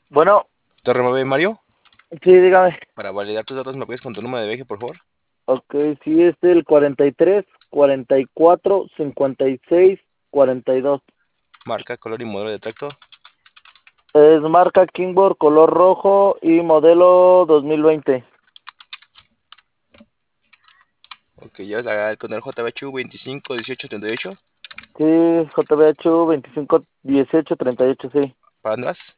Bueno, Te remueve Mario. sí, dígame. Para validar tus datos, ¿me puedes con tu número de viaje, por favor? Ok, sí, es el 43, 44, 56, 42. Marca, color y modelo de tractor. Es marca Kingboard, color rojo y modelo 2020. Ok, llevas con el JBH 25 18 38. Sí, JBH 25, 18, 38, sí. ¿Para dónde vas?